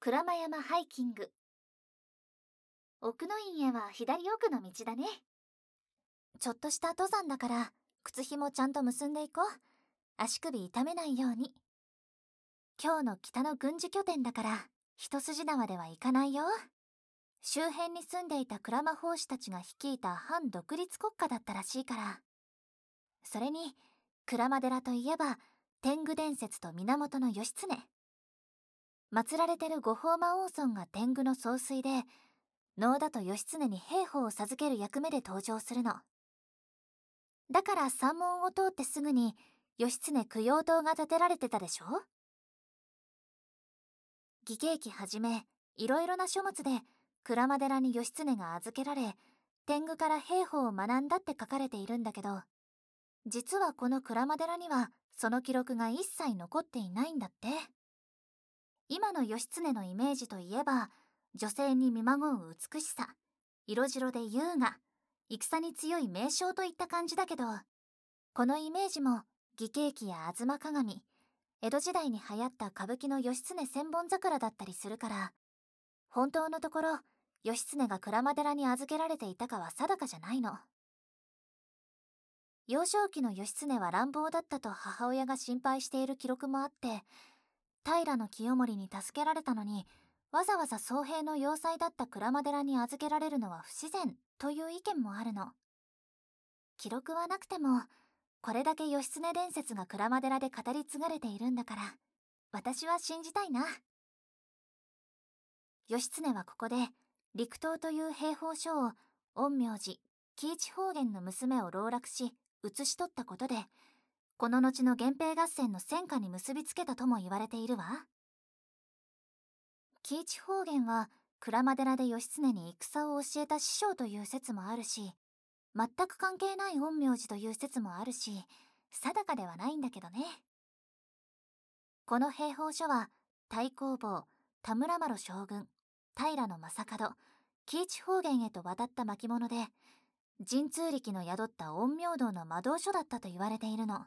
鞍馬山ハイキング。奥の院へは左奥の道だね。ちょっとした登山だから靴ひもちゃんと結んでいこう。足首痛めないように。今日の北の軍事拠点だから一筋縄ではいかないよ。周辺に住んでいた鞍馬法師たちが率いた反独立国家だったらしいから。それに鞍馬寺といえば天狗伝説と源義経。祀られてる五宝魔王尊が天狗の総帥で、能田と義経に兵法を授ける役目で登場するの。だから山門を通ってすぐに義経供養塔が建てられてたでしょ。義経記はじめいろいろな書物で鞍馬寺に義経が預けられ、天狗から兵法を学んだって書かれているんだけど、実はこの鞍馬寺にはその記録が一切残っていないんだって。今の義経のイメージといえば、女性に見まごう美しさ、色白で優雅、戦に強い名将といった感じだけど、このイメージも義経記や吾妻鏡、江戸時代に流行った歌舞伎の義経千本桜だったりするから、本当のところ義経が鞍馬寺に預けられていたかは定かじゃないの。幼少期の義経は乱暴だったと母親が心配している記録もあって、平清盛に助けられたのにわざわざ僧兵の要塞だった鞍馬寺に預けられるのは不自然という意見もあるの。記録はなくてもこれだけ義経伝説が鞍馬寺で語り継がれているんだから、私は信じたいな。義経はここで陸東という兵法書を陰陽師喜一方言の娘を籠絡し写し取ったことで、この後の源平合戦の戦果に結びつけたとも言われているわ。喜一方言は鞍馬寺で義経に戦を教えた師匠という説もあるし、全く関係ない陰陽師という説もあるし、定かではないんだけどね。この兵法書は太公望、田村麻呂将軍、平将門、喜一方言へと渡った巻物で、神通力の宿った陰陽道の魔導書だったと言われているの。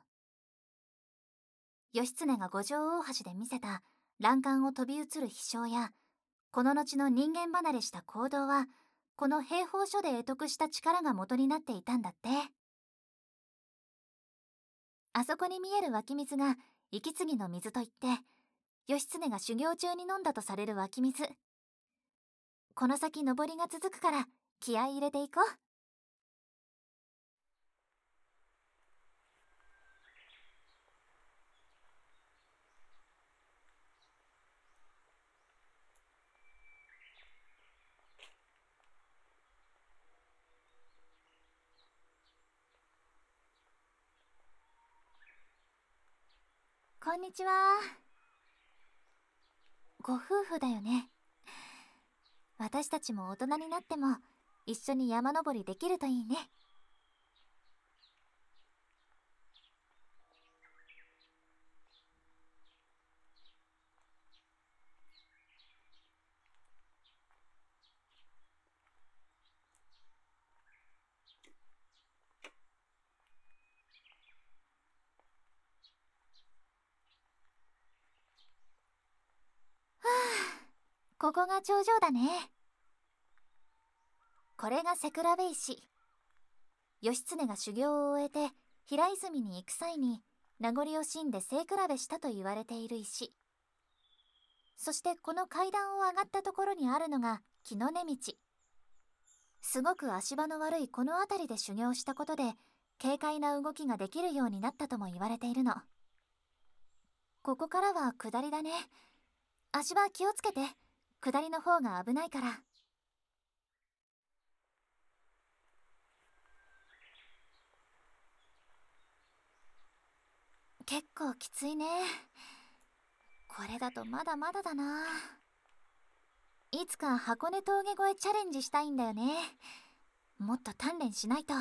義経が五条大橋で見せた欄干を飛び移る飛翔や、この後の人間離れした行動はこの兵法書で得得した力が元になっていたんだって。あそこに見える湧き水が息継ぎの水といって、義経が修行中に飲んだとされる湧き水。この先登りが続くから気合い入れていこう。こんにちは。ご夫婦だよね。私たちも大人になっても一緒に山登りできるといいね。はあ、ここが頂上だね。これが瀬倉部石。義経が修行を終えて平泉に行く際に名残惜しんで背比べしたと言われている石。そしてこの階段を上がったところにあるのが木の根道。すごく足場の悪いこの辺りで修行したことで軽快な動きができるようになったとも言われているの。ここからは下りだね。足場気をつけて、下りの方が危ないから。結構きついね。これだとまだまだだな。いつか箱根峠越えチャレンジしたいんだよね。もっと鍛錬しないと。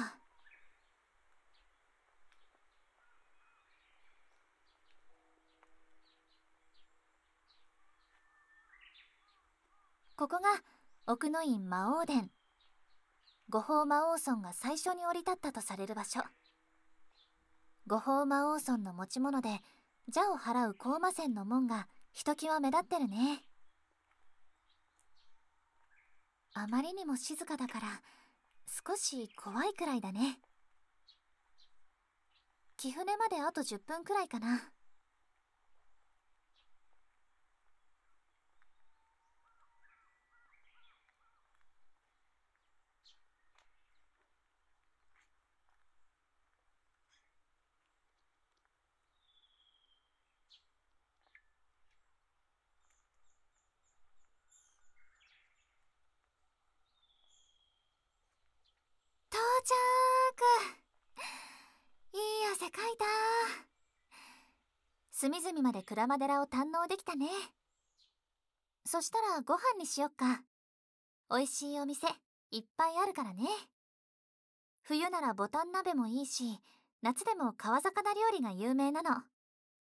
ここが奥の院魔王殿。五宝魔王尊が最初に降り立ったとされる場所。五宝魔王尊の持ち物で邪を払う高魔線の門がひときわ目立ってるね。 あまりにも静かだから少し怖いくらいだね。貴船まであと10分くらいかな。到着。いい汗かいた。隅々まで鞍馬寺を堪能できたね。そしたらご飯にしよっか。美味しいお店いっぱいあるからね。冬ならボタン鍋もいいし、夏でも川魚料理が有名なの。